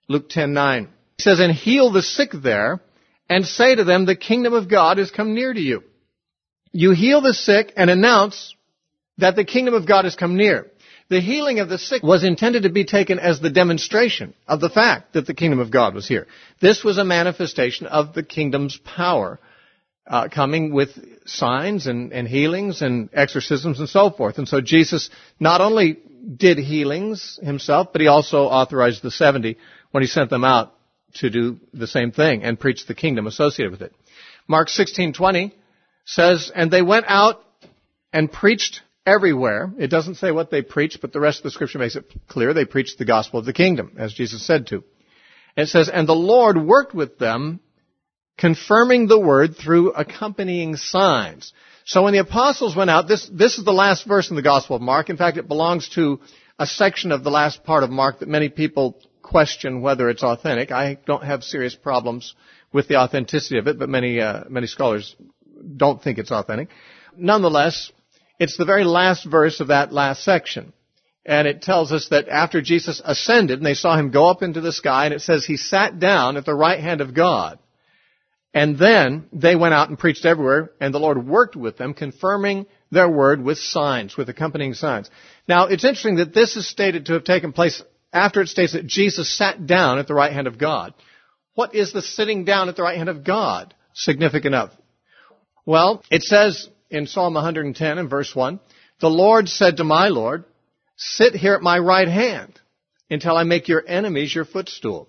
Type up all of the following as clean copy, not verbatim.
Luke 10:9. He says, and heal the sick there, and say to them, the kingdom of God has come near to you. You heal the sick and announce that the kingdom of God has come near. The healing of the sick was intended to be taken as the demonstration of the fact that the kingdom of God was here. This was a manifestation of the kingdom's power, coming with signs and healings and exorcisms and so forth. And so Jesus not only did healings himself, but he also authorized the 70 when he sent them out to do the same thing and preach the kingdom associated with it. Mark 16:20 says, and they went out and preached everywhere. It doesn't say what they preached, but the rest of the scripture makes it clear. They preached the gospel of the kingdom, as Jesus said to. And it says, and the Lord worked with them, confirming the word through accompanying signs. So when the apostles went out, this is the last verse in the Gospel of Mark. In fact, it belongs to a section of the last part of Mark that many people question whether it's authentic. I don't have serious problems with the authenticity of it, but many scholars don't think it's authentic. Nonetheless, it's the very last verse of that last section. And it tells us that after Jesus ascended and they saw him go up into the sky, and it says he sat down at the right hand of God. And then they went out and preached everywhere, and the Lord worked with them, confirming their word with signs, with accompanying signs. Now, it's interesting that this is stated to have taken place after it states that Jesus sat down at the right hand of God. What is the sitting down at the right hand of God significant of? Well, it says in Psalm 110 and verse 1, the Lord said to my Lord, sit here at my right hand until I make your enemies your footstool.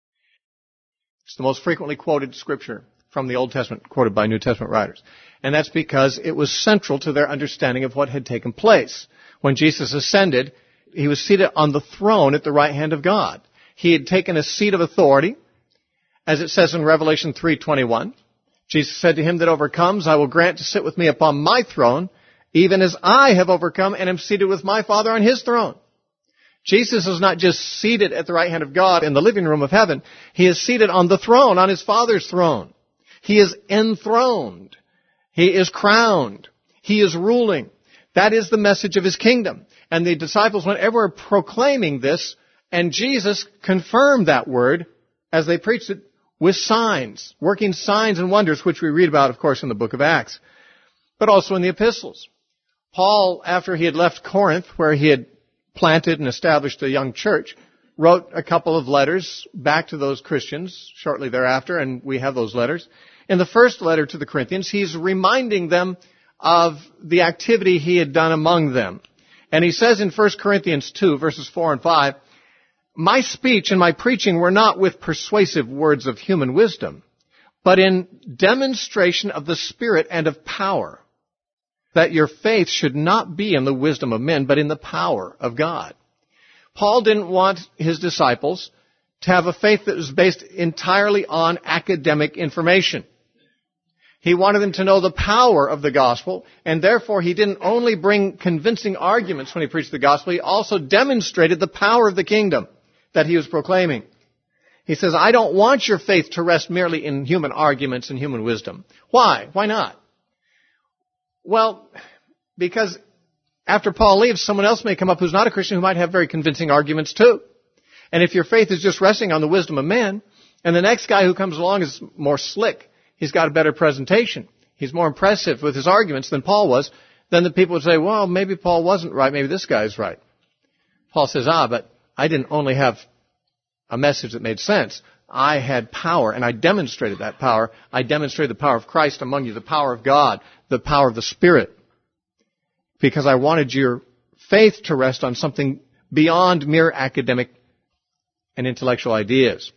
It's the most frequently quoted scripture from the Old Testament, quoted by New Testament writers. And that's because it was central to their understanding of what had taken place. When Jesus ascended, he was seated on the throne at the right hand of God. He had taken a seat of authority, as it says in Revelation 3:21. Jesus said to him that overcomes, I will grant to sit with me upon my throne, even as I have overcome and am seated with my Father on his throne. Jesus is not just seated at the right hand of God in the living room of heaven. He is seated on the throne, on his Father's throne. He is enthroned. He is crowned. He is ruling. That is the message of his kingdom. And the disciples went everywhere proclaiming this, and Jesus confirmed that word as they preached it with signs, working signs and wonders, which we read about, of course, in the book of Acts, but also in the epistles. Paul, after he had left Corinth, where he had planted and established a young church, wrote a couple of letters back to those Christians shortly thereafter, and we have those letters. In the first letter to the Corinthians, he's reminding them of the activity he had done among them. And he says in 1 Corinthians 2, verses 4 and 5, my speech and my preaching were not with persuasive words of human wisdom, but in demonstration of the Spirit and of power, that your faith should not be in the wisdom of men, but in the power of God. Paul didn't want his disciples to have a faith that was based entirely on academic information. He wanted them to know the power of the gospel, and therefore he didn't only bring convincing arguments when he preached the gospel, he also demonstrated the power of the kingdom that he was proclaiming. He says, I don't want your faith to rest merely in human arguments and human wisdom. Why? Why not? Well, because after Paul leaves, someone else may come up who's not a Christian who might have very convincing arguments too. And if your faith is just resting on the wisdom of men, and the next guy who comes along is more slick, he's got a better presentation, he's more impressive with his arguments than Paul was, then the people would say, well, maybe Paul wasn't right, maybe this guy's right. Paul says, but I didn't only have a message that made sense. I had power, and I demonstrated that power. I demonstrated the power of Christ among you, the power of God, the power of the Spirit, because I wanted your faith to rest on something beyond mere academic and intellectual ideas.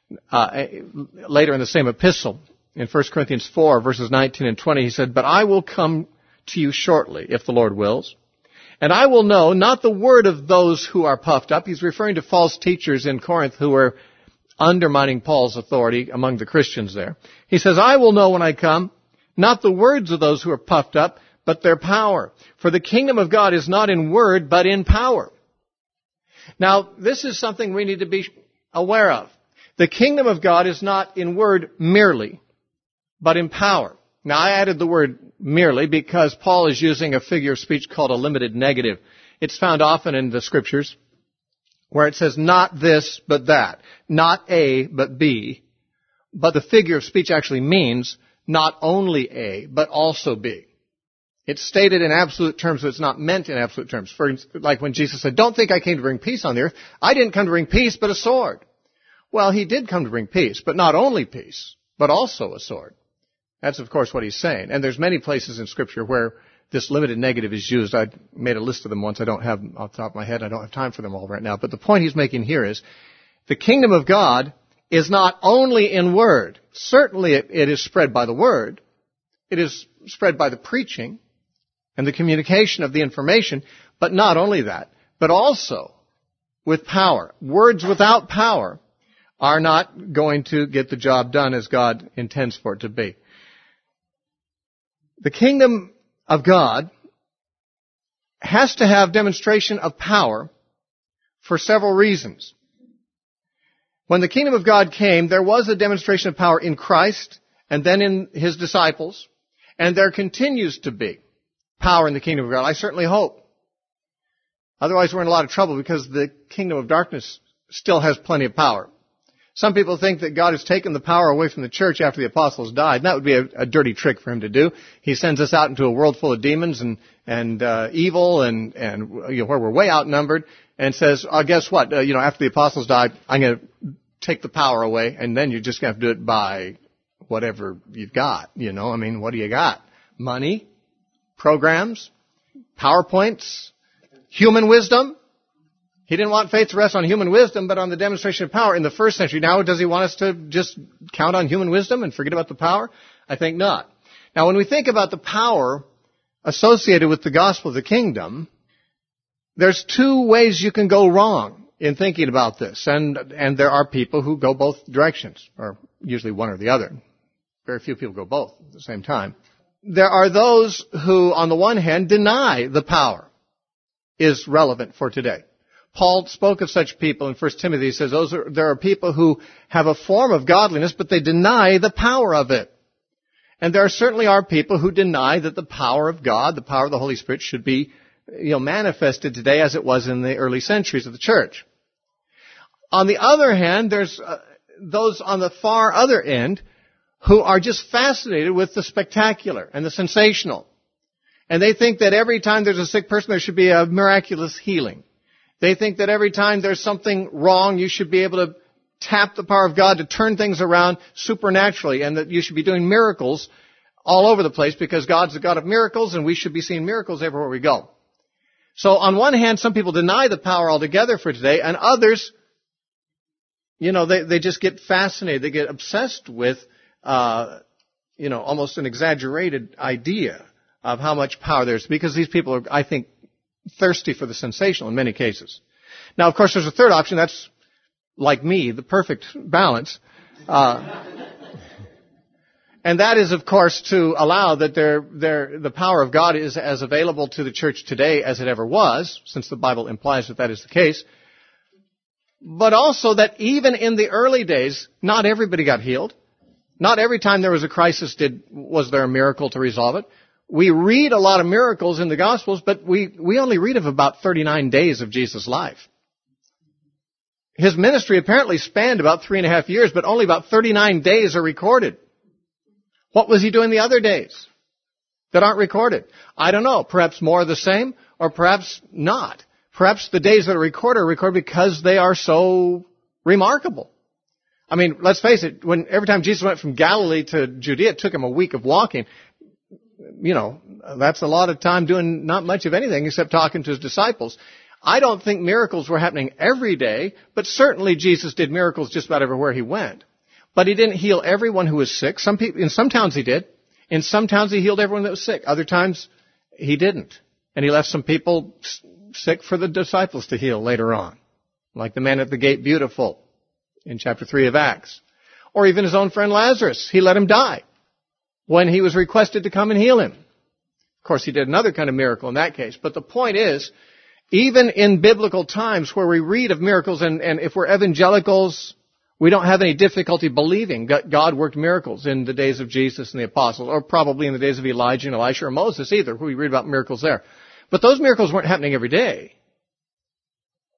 Later in the same epistle, in 1 Corinthians 4, verses 19 and 20, he said, but I will come to you shortly, if the Lord wills, and I will know not the word of those who are puffed up. He's referring to false teachers in Corinth who were undermining Paul's authority among the Christians there. He says, I will know when I come, not the words of those who are puffed up, but their power. For the kingdom of God is not in word, but in power. Now, this is something we need to be aware of. The kingdom of God is not in word merely, but in power. Now, I added the word merely because Paul is using a figure of speech called a limited negative. It's found often in the scriptures where it says not this, but that, not A, but B, but the figure of speech actually means not only A, but also B. It's stated in absolute terms, but it's not meant in absolute terms. For instance, like when Jesus said, don't think I came to bring peace on the earth. I didn't come to bring peace, but a sword. Well, he did come to bring peace, but not only peace, but also a sword. That's, of course, what he's saying. And there's many places in Scripture where this limited negative is used. I made a list of them once. I don't have them off the top of my head. I don't have time for them all right now. But the point he's making here is the kingdom of God is not only in word. Certainly it is spread by the word. It is spread by the preaching and the communication of the information. But not only that, but also with power. Words without power are not going to get the job done as God intends for it to be. The kingdom of God has to have demonstration of power for several reasons. When the kingdom of God came, there was a demonstration of power in Christ and then in his disciples, and there continues to be power in the kingdom of God. I certainly hope. Otherwise, we're in a lot of trouble because the kingdom of darkness still has plenty of power. Some people think that God has taken the power away from the church after the apostles died. And that would be a dirty trick for him to do. He sends us out into a world full of demons and evil and where we're way outnumbered, and says, guess what? After the apostles died, I'm going to take the power away, and then you're just going to have to do it by whatever you've got. What do you got? Money, programs, PowerPoints, human wisdom. He didn't want faith to rest on human wisdom, but on the demonstration of power in the first century. Now, does he want us to just count on human wisdom and forget about the power? I think not. Now, when we think about the power associated with the gospel of the kingdom, there's two ways you can go wrong in thinking about this. And there are people who go both directions, or usually one or the other. Very few people go both at the same time. There are those who, on the one hand, deny the power is relevant for today. Paul spoke of such people in 1 Timothy. He says there are people who have a form of godliness, but they deny the power of it. And there certainly are people who deny that the power of God, the power of the Holy Spirit, should be manifested today as it was in the early centuries of the church. On the other hand, there's those on the far other end who are just fascinated with the spectacular and the sensational. And they think that every time there's a sick person, there should be a miraculous healing. They think that every time there's something wrong, you should be able to tap the power of God to turn things around supernaturally, and that you should be doing miracles all over the place because God's a God of miracles and we should be seeing miracles everywhere we go. So on one hand, some people deny the power altogether for today, and others, they just get fascinated. They get obsessed with, almost an exaggerated idea of how much power there is, because these people are, I think, thirsty for the sensational in many cases. Now, of course, there's a third option. That's, like me, the perfect balance. And that is, of course, to allow that the power of God is as available to the church today as it ever was, since the Bible implies that is the case. But also that even in the early days, not everybody got healed. Not every time there was a crisis was there a miracle to resolve it. We read a lot of miracles in the Gospels, but we only read of about 39 days of Jesus' life. His ministry apparently spanned about 3.5 years, but only about 39 days are recorded. What was he doing the other days that aren't recorded? I don't know. Perhaps more of the same, or perhaps not. Perhaps the days that are recorded because they are so remarkable. I mean, let's face it, every time Jesus went from Galilee to Judea, it took him a week of walking. That's a lot of time doing not much of anything except talking to his disciples. I don't think miracles were happening every day, but certainly Jesus did miracles just about everywhere he went. But he didn't heal everyone who was sick. In some towns he did. In some towns he healed everyone that was sick. Other times he didn't. And he left some people sick for the disciples to heal later on. Like the man at the gate beautiful in chapter 3 of Acts. Or even his own friend Lazarus. He let him die when he was requested to come and heal him. Of course, he did another kind of miracle in that case. But the point is, even in biblical times where we read of miracles, and if we're evangelicals, we don't have any difficulty believing God worked miracles in the days of Jesus and the apostles, or probably in the days of Elijah and Elisha or Moses either, where we read about miracles there. But those miracles weren't happening every day.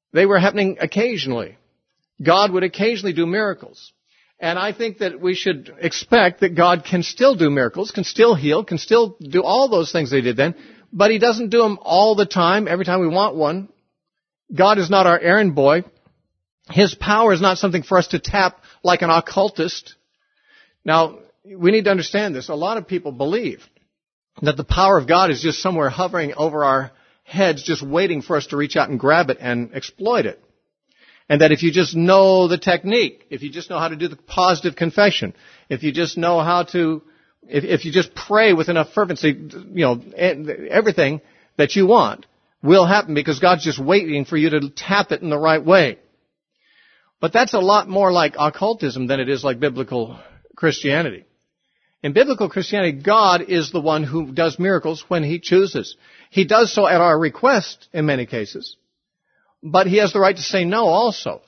They were happening occasionally. God would occasionally do miracles. And I think that we should expect that God can still do miracles, can still heal, can still do all those things they did then, but He doesn't do them all the time, every time we want one. God is not our errand boy. His power is not something for us to tap like an occultist. Now, we need to understand this. A lot of people believe that the power of God is just somewhere hovering over our heads, just waiting for us to reach out and grab it and exploit it. And that if you just know the technique, if you just know how to do the positive confession, if you just know how to, if you just pray with enough fervency, everything that you want will happen because God's just waiting for you to tap it in the right way. But that's a lot more like occultism than it is like biblical Christianity. In biblical Christianity, God is the one who does miracles when He chooses. He does so at our request in many cases. But He has the right to say no also.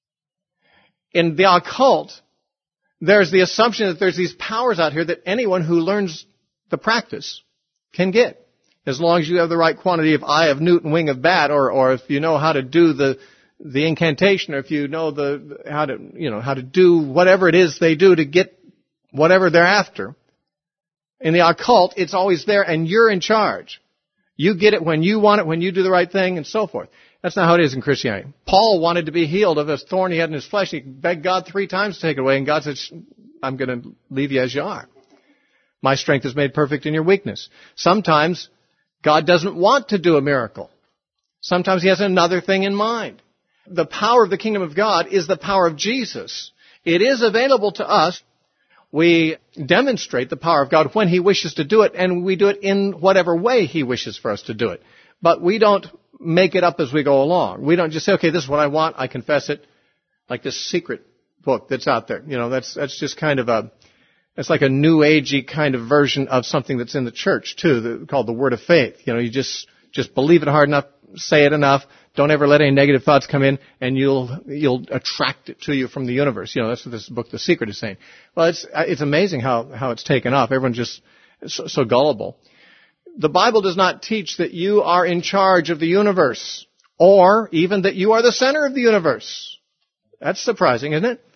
In the occult, there's the assumption that there's these powers out here that anyone who learns the practice can get. As long as you have the right quantity of eye of newt and wing of bat, or if you know how to do the incantation, or if you know how to do whatever it is they do to get whatever they're after. In the occult, it's always there and you're in charge. You get it when you want it, when you do the right thing, and so forth. That's not how it is in Christianity. Paul wanted to be healed of a thorn he had in his flesh. He begged God 3 times to take it away, and God said, I'm going to leave you as you are. My strength is made perfect in your weakness. Sometimes God doesn't want to do a miracle. Sometimes He has another thing in mind. The power of the kingdom of God is the power of Jesus. It is available to us. We demonstrate the power of God when He wishes to do it, and we do it in whatever way He wishes for us to do it. But we don't make it up as we go along. We don't just say, okay, this is what I want, I confess it, like this secret book that's out there. That's just kind of it's like a new agey kind of version of something that's in the church too, called the Word of Faith. You just believe it hard enough, say it enough, don't ever let any negative thoughts come in, and you'll attract it to you from the universe. That's what this book, The Secret, is saying. Well, it's amazing how it's taken off. Everyone's just so gullible. The Bible does not teach that you are in charge of the universe, or even that you are the center of the universe. That's surprising, isn't it?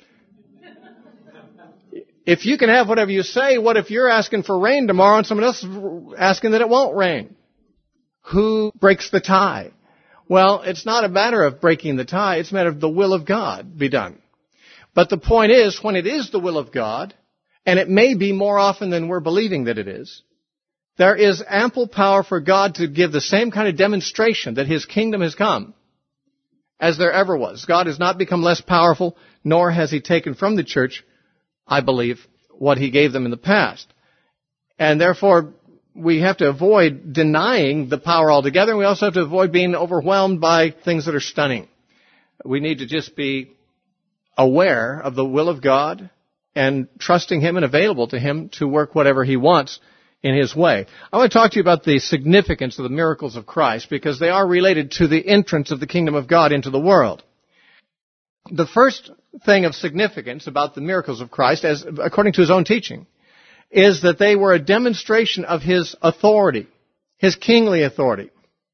If you can have whatever you say, what if you're asking for rain tomorrow and someone else is asking that it won't rain? Who breaks the tie? Well, it's not a matter of breaking the tie. It's a matter of the will of God be done. But the point is, when it is the will of God, and it may be more often than we're believing that it is, there is ample power for God to give the same kind of demonstration that His kingdom has come as there ever was. God has not become less powerful, nor has He taken from the church, I believe, what He gave them in the past. And therefore, we have to avoid denying the power altogether, and we also have to avoid being overwhelmed by things that are stunning. We need to just be aware of the will of God and trusting Him and available to Him to work whatever He wants in His way. I want to talk to you about the significance of the miracles of Christ, because they are related to the entrance of the kingdom of God into the world. The first thing of significance about the miracles of Christ, as according to His own teaching, is that they were a demonstration of His authority, His kingly authority.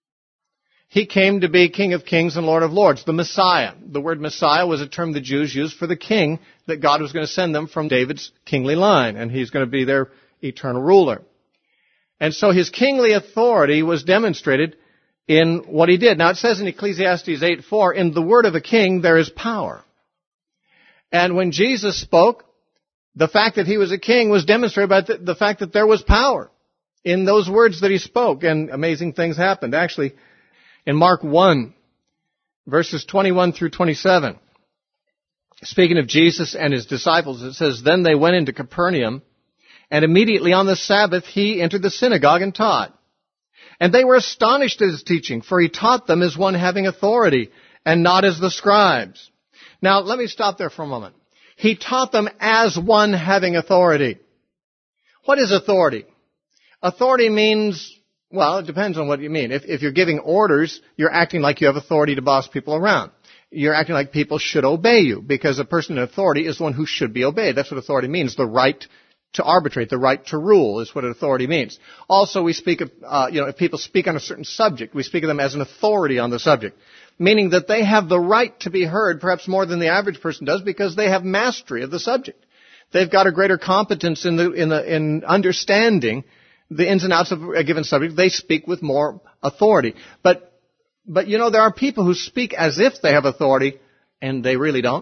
He came to be King of Kings and Lord of Lords, the Messiah. The word Messiah was a term the Jews used for the king that God was going to send them from David's kingly line, and He's going to be their eternal ruler. And so His kingly authority was demonstrated in what He did. Now it says in Ecclesiastes 8:4, in the word of a king there is power. And when Jesus spoke, the fact that He was a king was demonstrated by the fact that there was power in those words that He spoke, and amazing things happened. Actually, in Mark 1, verses 21 through 27, speaking of Jesus and His disciples, it says, then they went into Capernaum, and immediately on the Sabbath He entered the synagogue and taught. And they were astonished at His teaching, for He taught them as one having authority, and not as the scribes. Now, let me stop there for a moment. He taught them as one having authority. What is authority? Authority means, well, it depends on what you mean. If you're giving orders, you're acting like you have authority to boss people around. You're acting like people should obey you, because a person in authority is one who should be obeyed. That's what authority means. The right to arbitrate, the right to rule is what authority means. Also, we speak of, if people speak on a certain subject, we speak of them as an authority on the subject. meaning that they have the right to be heard perhaps more than the average person does because they have mastery of the subject. They've got a greater competence in understanding the ins and outs of a given subject. They speak with more authority. But there are people who speak as if they have authority, and they really don't.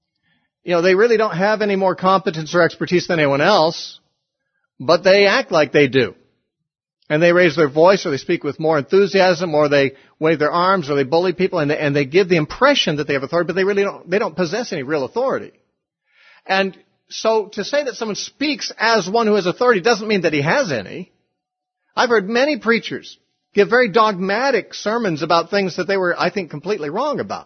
They really don't have any more competence or expertise than anyone else, but they act like they do. And they raise their voice, or they speak with more enthusiasm, or they wave their arms, or they bully people, and they give the impression that they have authority, but they don't possess any real authority. And so to say that someone speaks as one who has authority doesn't mean that he has any. I've heard many preachers give very dogmatic sermons about things that they were, I think, completely wrong about.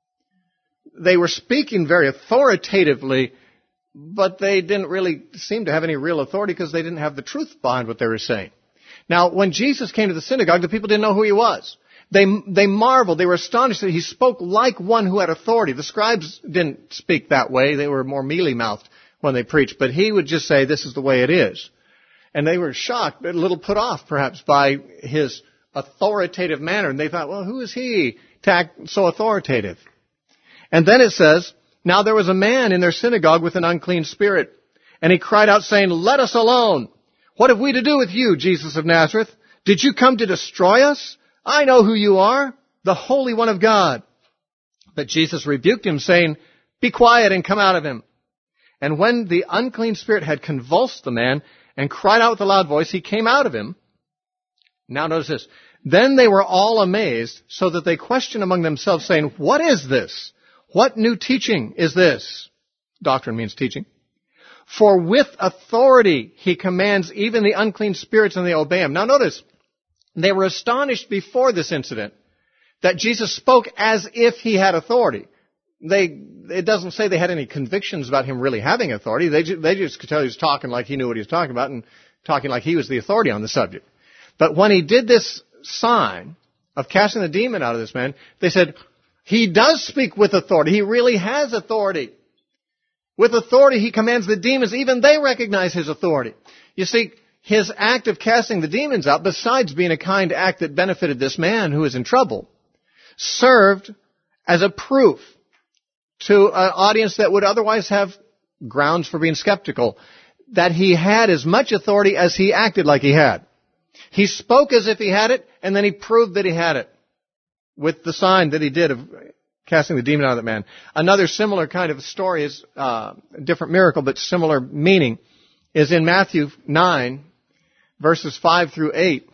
They were speaking very authoritatively, but they didn't really seem to have any real authority because they didn't have the truth behind what they were saying. Now, when Jesus came to the synagogue, the people didn't know who he was. They marveled. They were astonished that he spoke like one who had authority. The scribes didn't speak that way. They were more mealy-mouthed when they preached. But he would just say, this is the way it is. And they were shocked, a little put off perhaps by his authoritative manner. And they thought, well, who is he to act so authoritative? And then it says, now there was a man in their synagogue with an unclean spirit. And he cried out saying, let us alone. What have we to do with you, Jesus of Nazareth? Did you come to destroy us? I know who you are, the Holy One of God. But Jesus rebuked him, saying, be quiet and come out of him. And when the unclean spirit had convulsed the man and cried out with a loud voice, he came out of him. Now notice this. Then they were all amazed, so that they questioned among themselves, saying, what is this? What new teaching is this? Doctrine means teaching. For with authority he commands even the unclean spirits, and they obey him. Now notice, they were astonished before this incident that Jesus spoke as if he had authority. It doesn't say they had any convictions about him really having authority. They just could tell he was talking like he knew what he was talking about and talking like he was the authority on the subject. But when he did this sign of casting the demon out of this man, they said, he does speak with authority. He really has authority. With authority, he commands the demons. Even they recognize his authority. You see, his act of casting the demons out, besides being a kind act that benefited this man who was in trouble, served as a proof to an audience that would otherwise have grounds for being skeptical, that he had as much authority as he acted like he had. He spoke as if he had it, and then he proved that he had it with the sign that he did of casting the demon out of that man. Another similar kind of story is a different miracle, but similar meaning, is in Matthew 9, verses 5 through 8.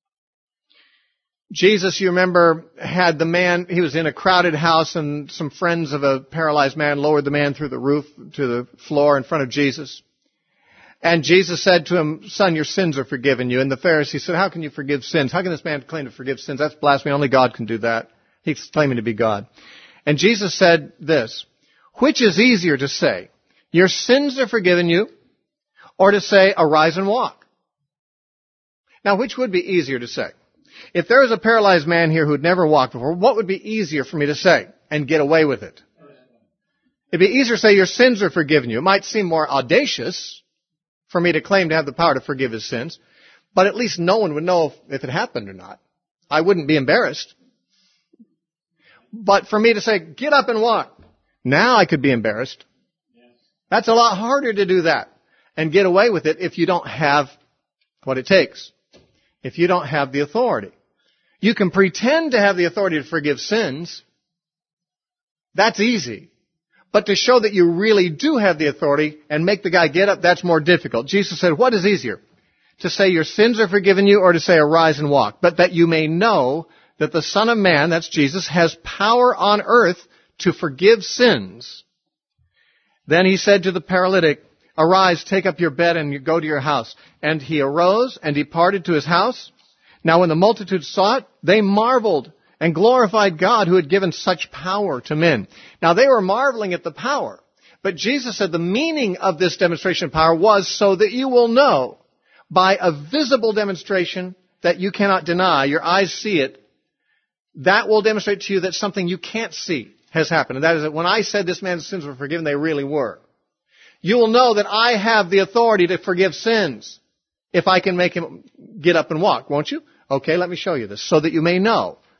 Jesus, you remember, had the man, he was in a crowded house, and some friends of a paralyzed man lowered the man through the roof to the floor in front of Jesus. And Jesus said to him, son, your sins are forgiven you. And the Pharisee said, how can you forgive sins? How can this man claim to forgive sins? That's blasphemy. Only God can do that. He's claiming to be God. And Jesus said this, which is easier to say, your sins are forgiven you, or to say, arise and walk? Now, which would be easier to say? If there was a paralyzed man here who'd never walked before, what would be easier for me to say and get away with it? It'd be easier to say your sins are forgiven you. It might seem more audacious for me to claim to have the power to forgive his sins, but at least no one would know if it happened or not. I wouldn't be embarrassed. But for me to say, get up and walk, now I could be embarrassed. That's a lot harder to do that and get away with it if you don't have what it takes. If you don't have the authority. You can pretend to have the authority to forgive sins. That's easy. But to show that you really do have the authority and make the guy get up, that's more difficult. Jesus said, what is easier? To say your sins are forgiven you, or to say arise and walk? But that you may know that the Son of Man, that's Jesus, has power on earth to forgive sins. Then he said to the paralytic, arise, take up your bed, and you go to your house. And he arose and departed to his house. Now when the multitude saw it, they marveled and glorified God who had given such power to men. Now they were marveling at the power. But Jesus said the meaning of this demonstration of power was so that you will know by a visible demonstration that you cannot deny, your eyes see it, that will demonstrate to you that something you can't see has happened. And that is that when I said this man's sins were forgiven, they really were. You will know that I have the authority to forgive sins if I can make him get up and walk, won't you? Okay, let me show you this so that you may know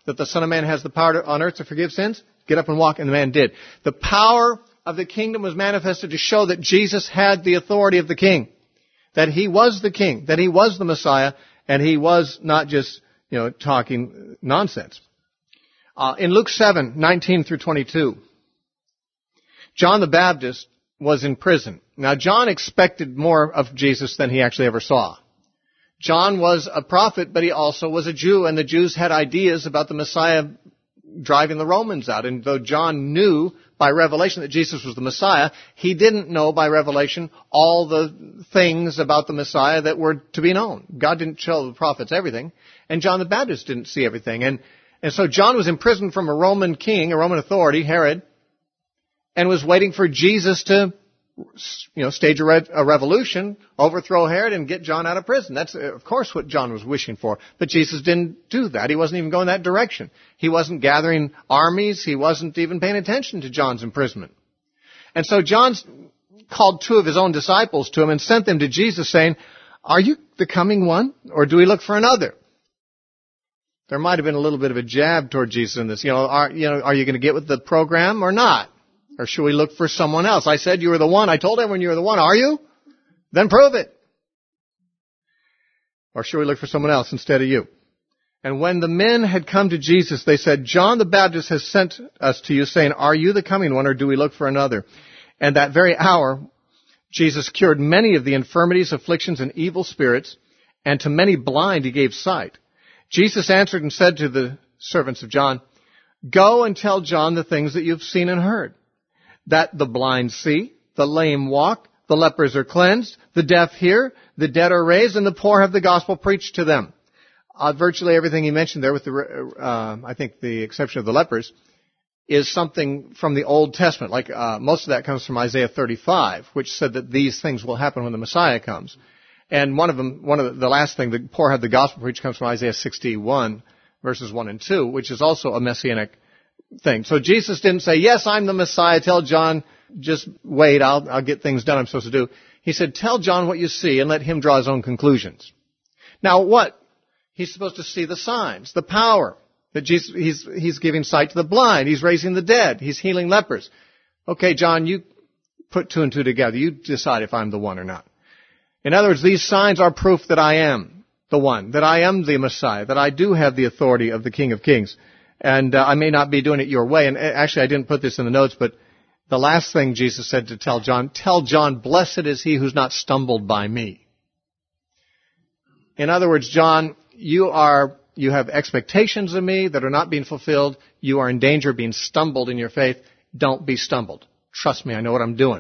that the Son of Man has the power on earth to forgive sins? Get up and walk. And the man did. The power of the kingdom was manifested to show that Jesus had the authority of the king. That he was the king. That he was the Messiah. And he was not just, talking nonsense. In Luke 7:19 through 22, John the Baptist was in prison. Now, John expected more of Jesus than he actually ever saw. John was a prophet, but he also was a Jew, and the Jews had ideas about the Messiah driving the Romans out. And though John knew by revelation that Jesus was the Messiah, he didn't know by revelation all the things about the Messiah that were to be known. God didn't tell the prophets everything, and John the Baptist didn't see everything. And so John was imprisoned from a Roman king, a Roman authority, Herod, and was waiting for Jesus to stage a revolution, overthrow Herod, and get John out of prison. That's, of course, what John was wishing for. But Jesus didn't do that. He wasn't even going that direction. He wasn't gathering armies. He wasn't even paying attention to John's imprisonment. And so John called 2 of his own disciples to him and sent them to Jesus saying, "Are you the coming one, or do we look for another?" There might have been a little bit of a jab toward Jesus in this. Are you going to get with the program or not? Or should we look for someone else? I said you were the one. I told everyone you were the one. Are you? Then prove it. Or should we look for someone else instead of you? And when the men had come to Jesus, they said, "John the Baptist has sent us to you, saying, 'Are you the coming one, or do we look for another?'" And that very hour, Jesus cured many of the infirmities, afflictions, and evil spirits, and to many blind he gave sight. Jesus answered and said to the servants of John, "Go and tell John the things that you've seen and heard, that the blind see, the lame walk, the lepers are cleansed, the deaf hear, the dead are raised, and the poor have the gospel preached to them." Virtually everything he mentioned there, with I think the exception of the lepers, is something from the Old Testament. Like most of that comes from Isaiah 35, which said that these things will happen when the Messiah comes. And the last thing, the poor have the gospel preached, comes from Isaiah 61, verses 1 and 2, which is also a messianic thing. So Jesus didn't say, "Yes, I'm the Messiah. Tell John, just wait, I'll get things done I'm supposed to do." He said, "Tell John what you see and let him draw his own conclusions." Now what? He's supposed to see the signs, the power that Jesus, he's giving sight to the blind. He's raising the dead. He's healing lepers. Okay, John, you put 2 and 2 together. You decide if I'm the one or not. In other words, these signs are proof that I am the one, that I am the Messiah, that I do have the authority of the King of Kings. And I may not be doing it your way. And actually, I didn't put this in the notes, but the last thing Jesus said to tell John, "Blessed is he who's not stumbled by me." In other words, John, you have expectations of me that are not being fulfilled. You are in danger of being stumbled in your faith. Don't be stumbled. Trust me, I know what I'm doing.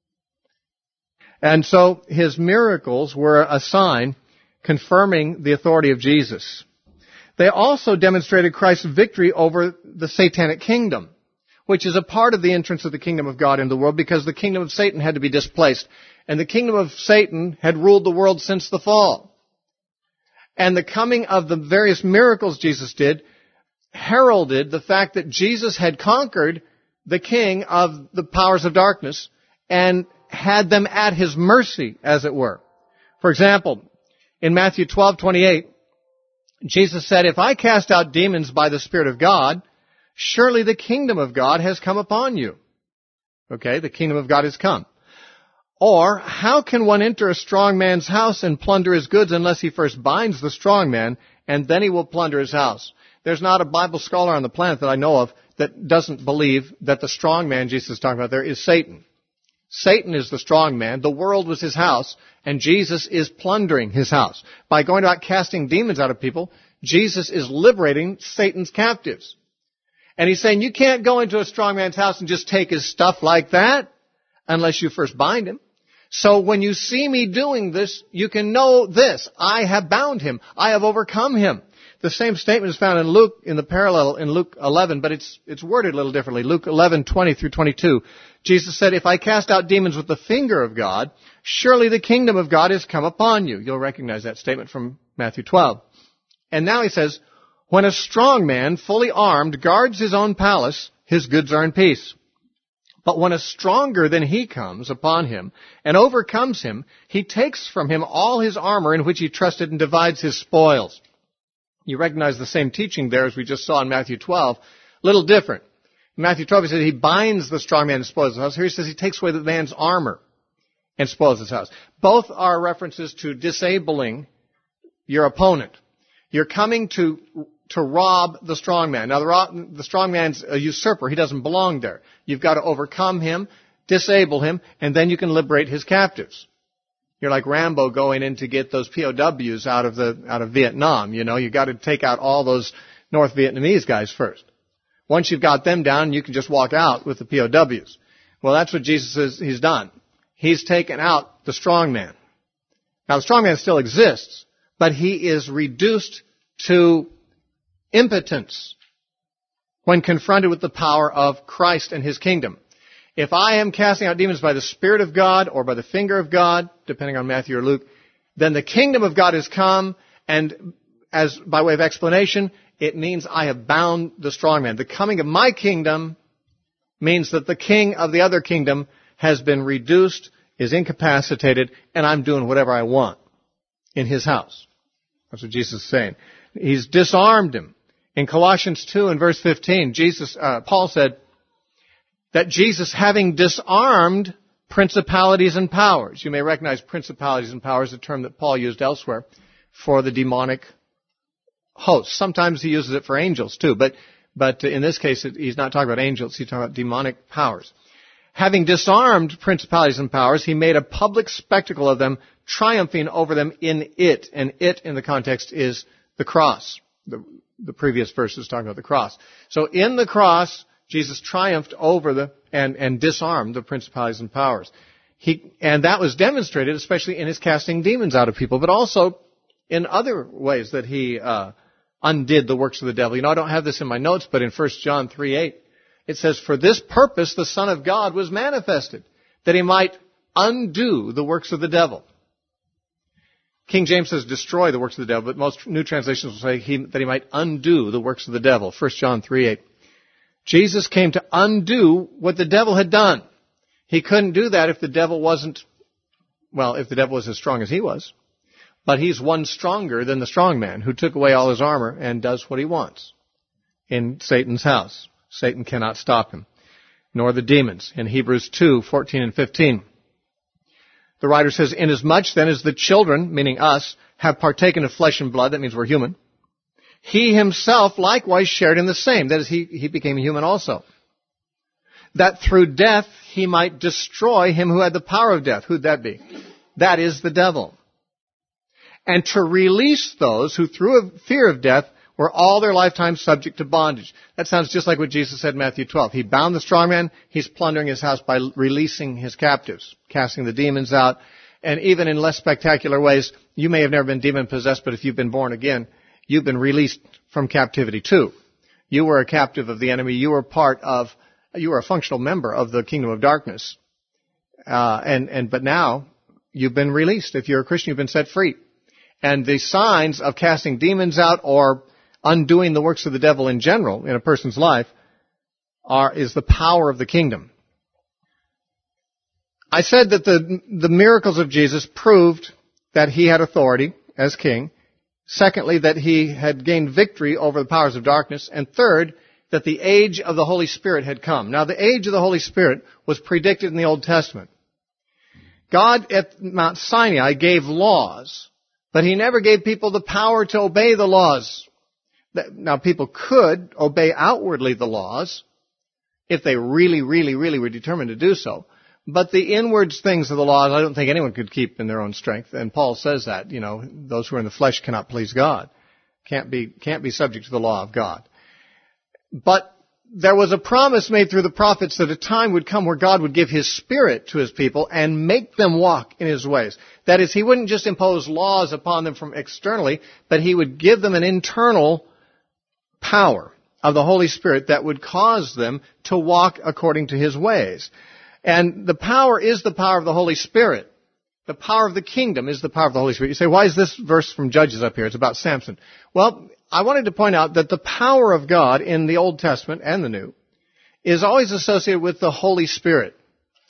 And so his miracles were a sign confirming the authority of Jesus. They also demonstrated Christ's victory over the satanic kingdom, which is a part of the entrance of the kingdom of God into the world, because the kingdom of Satan had to be displaced. And the kingdom of Satan had ruled the world since the fall. And the coming of the various miracles Jesus did heralded the fact that Jesus had conquered the king of the powers of darkness and had them at his mercy, as it were. For example, in Matthew 12:28, Jesus said, "If I cast out demons by the Spirit of God, surely the kingdom of God has come upon you." Okay, the kingdom of God has come. Or, how can one enter a strong man's house and plunder his goods unless he first binds the strong man, and then he will plunder his house? There's not a Bible scholar on the planet that I know of that doesn't believe that the strong man Jesus is talking about there is Satan. Satan is the strong man. The world was his house, and Jesus is plundering his house. By going about casting demons out of people, Jesus is liberating Satan's captives. And he's saying, you can't go into a strong man's house and just take his stuff like that unless you first bind him. So when you see me doing this, you can know this: I have bound him. I have overcome him. The same statement is found in Luke, in the parallel in Luke 11, but it's worded a little differently. Luke 11:20 through 22. Jesus said, "If I cast out demons with the finger of God, surely the kingdom of God has come upon you." You'll recognize that statement from Matthew 12. And now he says, "When a strong man, fully armed, guards his own palace, his goods are in peace. But when a stronger than he comes upon him and overcomes him, he takes from him all his armor in which he trusted and divides his spoils." You recognize the same teaching there as we just saw in Matthew 12. A little different. In Matthew 12, he says he binds the strong man and spoils his house. Here he says he takes away the man's armor and spoils his house. Both are references to disabling your opponent. You're coming to rob the strong man. Now, the strong man's a usurper. He doesn't belong there. You've got to overcome him, disable him, and then you can liberate his captives. You're like Rambo going in to get those POWs out of Vietnam. You know, you've got to take out all those North Vietnamese guys first. Once you've got them down, you can just walk out with the POWs. Well, that's what Jesus says he's done. He's taken out the strong man. Now, the strong man still exists, but he is reduced to impotence when confronted with the power of Christ and his kingdom. If I am casting out demons by the Spirit of God or by the finger of God, depending on Matthew or Luke, then the kingdom of God has come, and as by way of explanation, it means I have bound the strong man. The coming of my kingdom means that the king of the other kingdom has been reduced, is incapacitated, and I'm doing whatever I want in his house. That's what Jesus is saying. He's disarmed him. In Colossians 2 and verse 15, Paul said that Jesus, having disarmed principalities and powers. You may recognize principalities and powers, a term that Paul used elsewhere for the demonic hosts. Sometimes he uses it for angels too, but in this case, he's not talking about angels. He's talking about demonic powers. Having disarmed principalities and powers, he made a public spectacle of them, triumphing over them in it. And it, in the context, is the cross. The previous verse is talking about the cross. So in the cross, Jesus triumphed over and disarmed the principalities and powers. And that was demonstrated, especially in his casting demons out of people, but also in other ways that he undid the works of the devil. You know, I don't have this in my notes, but in 1 John 3:8, it says, "For this purpose the Son of God was manifested, that he might undo the works of the devil." King James says destroy the works of the devil, but most new translations will say that he might undo the works of the devil. 1 John 3:8. Jesus came to undo what the devil had done. He couldn't do that if the devil was as strong as he was. But he's one stronger than the strong man who took away all his armor and does what he wants in Satan's house. Satan cannot stop him, nor the demons. In Hebrews 2:14 and 15. The writer says, "Inasmuch then as the children," meaning us, "have partaken of flesh and blood," that means we're human, "he himself likewise shared in the same," that is, he became human also, "that through death he might destroy him who had the power of death." Who'd that be? That is the devil. "And to release those who through a fear of death were all their lifetime subject to bondage." That sounds just like what Jesus said in Matthew 12. He bound the strong man. He's plundering his house by releasing his captives, casting the demons out. And even in less spectacular ways, you may have never been demon-possessed, but if you've been born again, you've been released from captivity too. You were a captive of the enemy. You were a functional member of the kingdom of darkness. But now you've been released. If you're a Christian, you've been set free. And the signs of casting demons out or undoing the works of the devil in general in a person's life is the power of the kingdom. I said that the miracles of Jesus proved that he had authority as king. Secondly, that he had gained victory over the powers of darkness. And third, that the age of the Holy Spirit had come. Now, the age of the Holy Spirit was predicted in the Old Testament. God at Mount Sinai gave laws, but he never gave people the power to obey the laws. Now, people could obey outwardly the laws if they really, really, really were determined to do so. But the inward things of the laws, I don't think anyone could keep in their own strength. And Paul says that, those who are in the flesh cannot please God. Can't be subject to the law of God. But there was a promise made through the prophets that a time would come where God would give his Spirit to his people and make them walk in his ways. That is, he wouldn't just impose laws upon them from externally, but he would give them an internal power of the Holy Spirit that would cause them to walk according to his ways. And the power is the power of the Holy Spirit. The power of the kingdom is the power of the Holy Spirit. You say, why is this verse from Judges up here? It's about Samson. Well, I wanted to point out that the power of God in the Old Testament and the New is always associated with the Holy Spirit.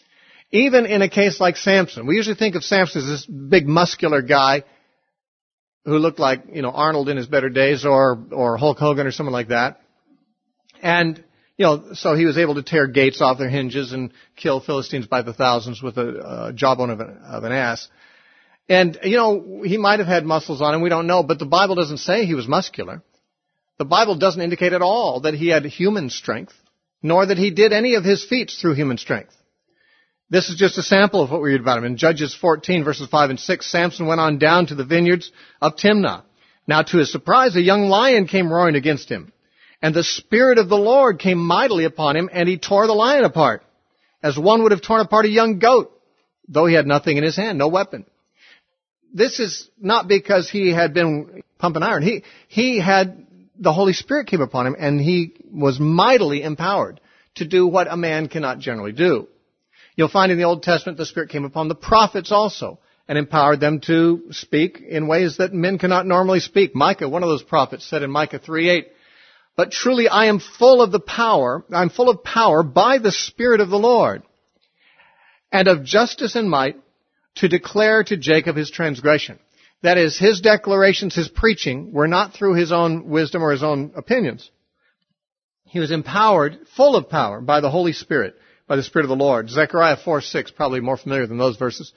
Even in a case like Samson. We usually think of Samson as this big muscular guy. who looked like, Arnold in his better days or Hulk Hogan or someone like that. And, so he was able to tear gates off their hinges and kill Philistines by the thousands with a jawbone of an ass. And, he might have had muscles on him, we don't know, but the Bible doesn't say he was muscular. The Bible doesn't indicate at all that he had human strength, nor that he did any of his feats through human strength. This is just a sample of what we read about him. In Judges 14, verses 5 and 6, Samson went on down to the vineyards of Timnah. Now, to his surprise, a young lion came roaring against him. And the Spirit of the Lord came mightily upon him, and he tore the lion apart, as one would have torn apart a young goat, though he had nothing in his hand, no weapon. This is not because he had been pumping iron. He had, the Holy Spirit came upon him, and he was mightily empowered to do what a man cannot generally do. You'll find in the Old Testament the Spirit came upon the prophets also and empowered them to speak in ways that men cannot normally speak. Micah, one of those prophets, said in Micah 3:8, "But truly I am full of power by the Spirit of the Lord, and of justice and might to declare to Jacob his transgression." That is, his declarations, his preaching, were not through his own wisdom or his own opinions. He was empowered, full of power, by the Holy Spirit, by the Spirit of the Lord. Zechariah 4:6, probably more familiar than those verses.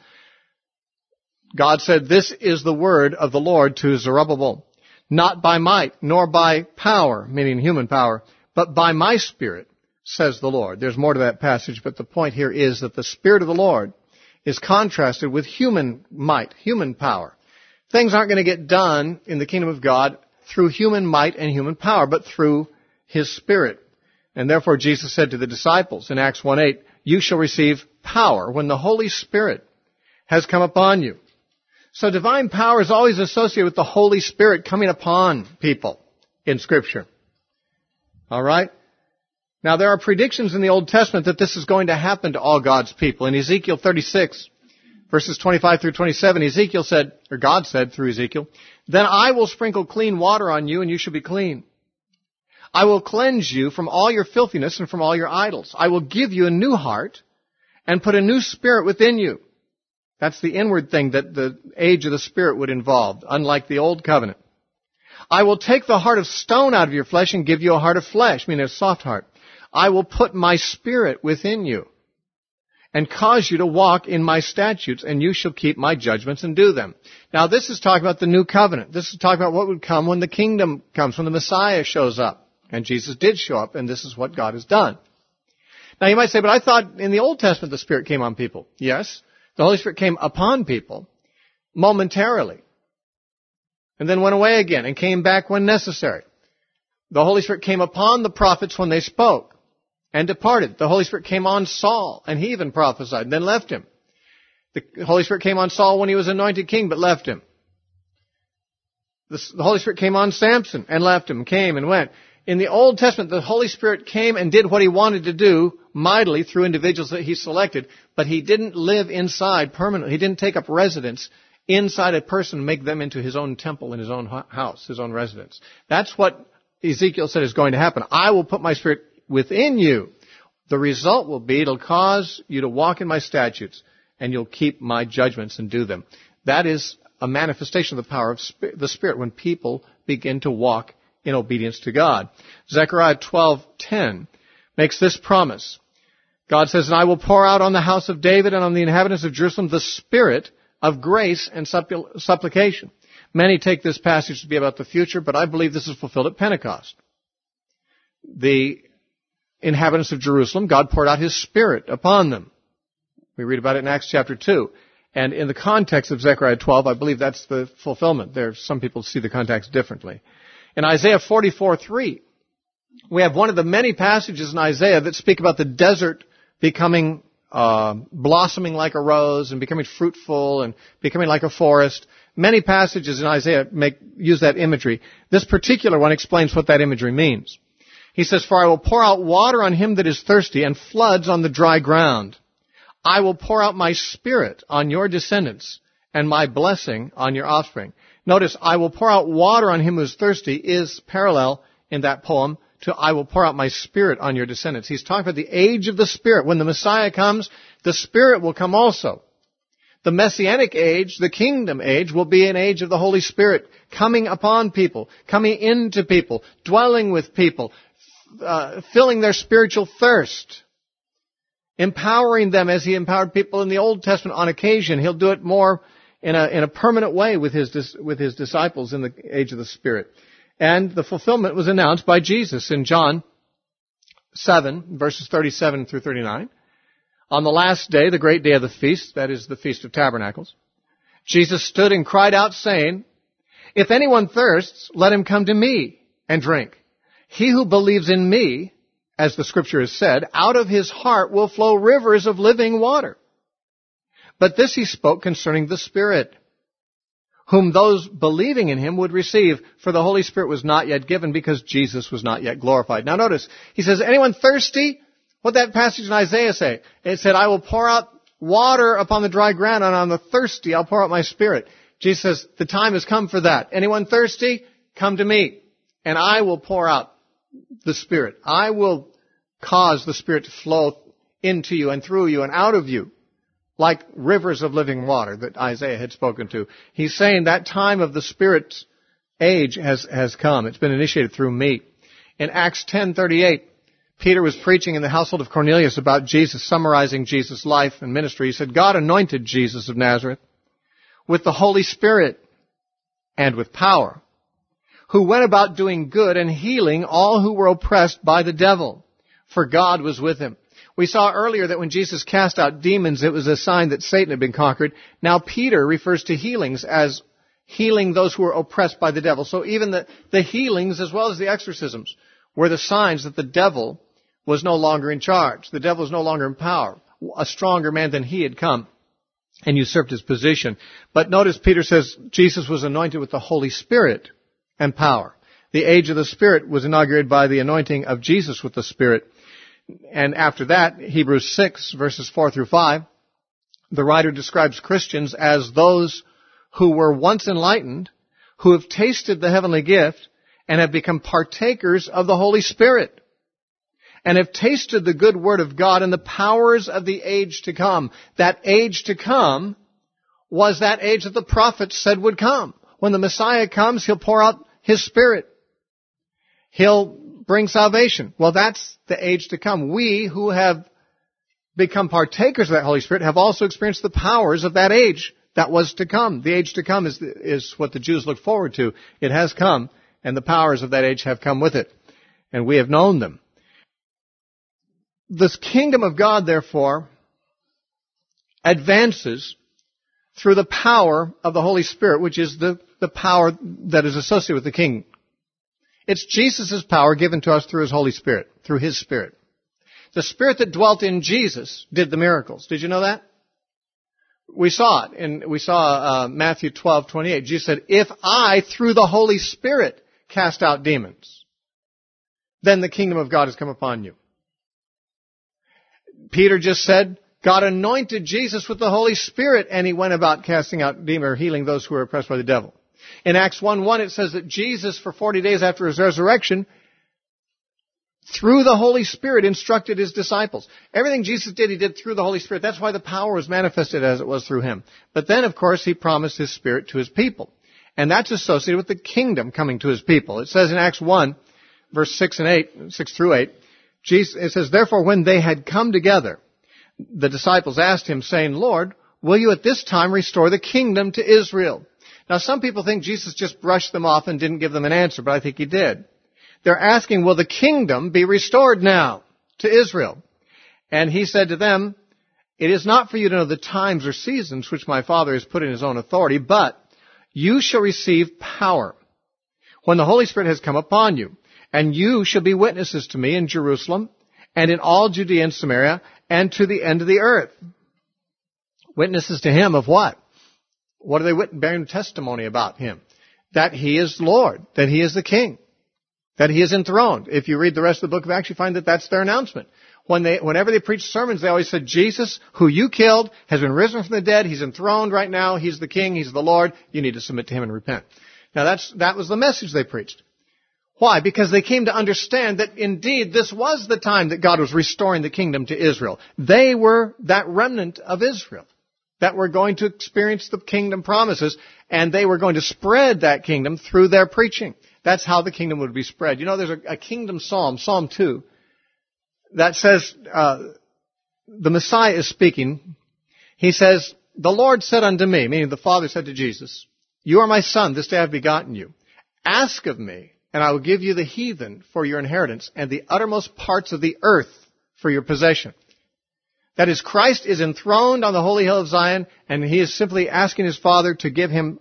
God said, "This is the word of the Lord to Zerubbabel, not by might, nor by power," meaning human power, "but by my Spirit, says the Lord." There's more to that passage, but the point here is that the Spirit of the Lord is contrasted with human might, human power. Things aren't going to get done in the kingdom of God through human might and human power, but through His Spirit. And therefore Jesus said to the disciples in Acts 1:8, "You shall receive power when the Holy Spirit has come upon you." So divine power is always associated with the Holy Spirit coming upon people in Scripture. All right? Now there are predictions in the Old Testament that this is going to happen to all God's people. In Ezekiel 36, verses 25 through 27, Ezekiel said, or God said through Ezekiel, "Then I will sprinkle clean water on you, and you shall be clean. I will cleanse you from all your filthiness and from all your idols. I will give you a new heart and put a new spirit within you." That's the inward thing that the age of the Spirit would involve, unlike the old covenant. "I will take the heart of stone out of your flesh and give you a heart of flesh," meaning a soft heart. "I will put my Spirit within you and cause you to walk in my statutes, and you shall keep my judgments and do them." Now this is talking about the new covenant. This is talking about what would come when the kingdom comes, when the Messiah shows up. And Jesus did show up, and this is what God has done. Now you might say, "But I thought in the Old Testament the Spirit came on people." Yes, the Holy Spirit came upon people momentarily, and then went away again and came back when necessary. The Holy Spirit came upon the prophets when they spoke and departed. The Holy Spirit came on Saul, and he even prophesied, and then left him. The Holy Spirit came on Saul when he was anointed king, but left him. The Holy Spirit came on Samson and left him, came and went. In the Old Testament, the Holy Spirit came and did what He wanted to do mightily through individuals that He selected, but He didn't live inside permanently. He didn't take up residence inside a person and make them into His own temple in His own house, His own residence. That's what Ezekiel said is going to happen. "I will put my Spirit within you." The result will be it'll cause you to walk in my statutes, and you'll keep my judgments and do them. That is a manifestation of the power of the Spirit when people begin to walk in obedience to God. Zechariah 12:10 makes this promise. God says, "And I will pour out on the house of David and on the inhabitants of Jerusalem the Spirit of grace and supplication." Many take this passage to be about the future, but I believe this is fulfilled at Pentecost. The inhabitants of Jerusalem, God poured out His Spirit upon them. We read about it in Acts chapter 2. And in the context of Zechariah 12, I believe that's the fulfillment. Some people see the context differently. In Isaiah 44:3, we have one of the many passages in Isaiah that speak about the desert becoming, blossoming like a rose and becoming fruitful and becoming like a forest. Many passages in Isaiah use that imagery. This particular one explains what that imagery means. He says, "For I will pour out water on him that is thirsty and floods on the dry ground. I will pour out my Spirit on your descendants and my blessing on your offspring." Notice, "I will pour out water on him who is thirsty" is parallel in that poem to "I will pour out my Spirit on your descendants." He's talking about the age of the Spirit. When the Messiah comes, the Spirit will come also. The Messianic age, the kingdom age, will be an age of the Holy Spirit coming upon people, coming into people, dwelling with people, filling their spiritual thirst, empowering them as He empowered people in the Old Testament on occasion. He'll do it more in a permanent way with His disciples in the age of the Spirit. And the fulfillment was announced by Jesus in John 7, verses 37 through 39. On the last day, the great day of the feast, that is the Feast of Tabernacles, Jesus stood and cried out, saying, "If anyone thirsts, let him come to me and drink. He who believes in me, as the Scripture has said, out of his heart will flow rivers of living water." But this He spoke concerning the Spirit, whom those believing in Him would receive, for the Holy Spirit was not yet given because Jesus was not yet glorified. Now notice, He says, anyone thirsty? What did that passage in Isaiah say? It said, "I will pour out water upon the dry ground, and on the thirsty I'll pour out my Spirit." Jesus says, the time has come for that. Anyone thirsty? Come to me, and I will pour out the Spirit. I will cause the Spirit to flow into you and through you and out of you, like rivers of living water that Isaiah had spoken to. He's saying that time of the Spirit's age has come. It's been initiated through me. In Acts 10:38, Peter was preaching in the household of Cornelius about Jesus, summarizing Jesus' life and ministry. He said, "God anointed Jesus of Nazareth with the Holy Spirit and with power, who went about doing good and healing all who were oppressed by the devil, for God was with Him." We saw earlier that when Jesus cast out demons, it was a sign that Satan had been conquered. Now Peter refers to healings as healing those who were oppressed by the devil. So even the healings as well as the exorcisms were the signs that the devil was no longer in charge. The devil was no longer in power. A stronger man than he had come and usurped his position. But notice Peter says Jesus was anointed with the Holy Spirit and power. The age of the Spirit was inaugurated by the anointing of Jesus with the Spirit. And after that, Hebrews 6, verses 4 through 5, the writer describes Christians as those who were once enlightened, who have tasted the heavenly gift, and have become partakers of the Holy Spirit, and have tasted the good word of God and the powers of the age to come. That age to come was that age that the prophets said would come. When the Messiah comes, He'll pour out His Spirit. He'll bring salvation. Well, that's the age to come. We who have become partakers of that Holy Spirit have also experienced the powers of that age that was to come. The age to come is what the Jews look forward to. It has come, and the powers of that age have come with it, and we have known them. This kingdom of God, therefore, advances through the power of the Holy Spirit, which is the power that is associated with the King. It's Jesus' power given to us through His Holy Spirit, through His Spirit. The Spirit that dwelt in Jesus did the miracles. Did you know that? We saw it, and we saw Matthew 12:28. Jesus said, "If I, through the Holy Spirit, cast out demons, then the kingdom of God has come upon you." Peter just said, God anointed Jesus with the Holy Spirit, and He went about casting out demons, or healing those who were oppressed by the devil. In Acts 1:1, it says that Jesus, for 40 days after His resurrection, through the Holy Spirit, instructed His disciples. Everything Jesus did, He did through the Holy Spirit. That's why the power was manifested as it was through Him. But then, of course, He promised His Spirit to His people. And that's associated with the kingdom coming to His people. It says in Acts 1, verse 6 through 8, it says, "Therefore, when they had come together, the disciples asked Him, saying, 'Lord, will you at this time restore the kingdom to Israel?'" Now, some people think Jesus just brushed them off and didn't give them an answer, but I think He did. They're asking, will the kingdom be restored now to Israel? And He said to them, "It is not for you to know the times or seasons which my Father has put in His own authority, but you shall receive power when the Holy Spirit has come upon you, and you shall be witnesses to me in Jerusalem and in all Judea and Samaria and to the end of the earth." Witnesses to Him of what? What are they bearing testimony about Him? That He is Lord, that He is the King, that He is enthroned. If you read the rest of the book of Acts, you find that that's their announcement. Whenever they preached sermons, they always said, Jesus, who you killed, has been risen from the dead. He's enthroned right now. He's the King. He's the Lord. You need to submit to Him and repent. Now that was the message they preached. Why? Because they came to understand that indeed this was the time that God was restoring the kingdom to Israel. They were that remnant of Israel. that were going to experience the kingdom promises, and they were going to spread that kingdom through their preaching. That's how the kingdom would be spread. You know, there's a kingdom psalm, Psalm 2, that says, the Messiah is speaking. He says, the Lord said unto me, meaning the Father said to Jesus, you are my son, this day I have begotten you. Ask of me, and I will give you the heathen for your inheritance, and the uttermost parts of the earth for your possession. That is, Christ is enthroned on the holy hill of Zion, and he is simply asking his Father to give him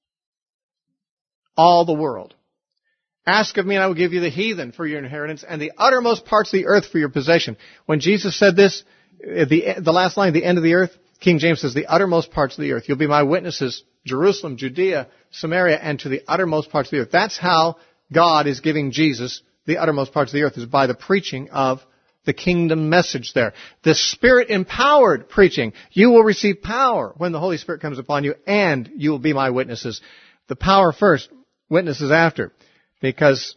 all the world. Ask of me, and I will give you the heathen for your inheritance, and the uttermost parts of the earth for your possession. When Jesus said this, the last line, the end of the earth, King James says, the uttermost parts of the earth. You'll be my witnesses, Jerusalem, Judea, Samaria, and to the uttermost parts of the earth. That's how God is giving Jesus the uttermost parts of the earth, is by the preaching of the kingdom message there. The Spirit-empowered preaching. You will receive power when the Holy Spirit comes upon you, and you will be my witnesses. The power first, witnesses after. Because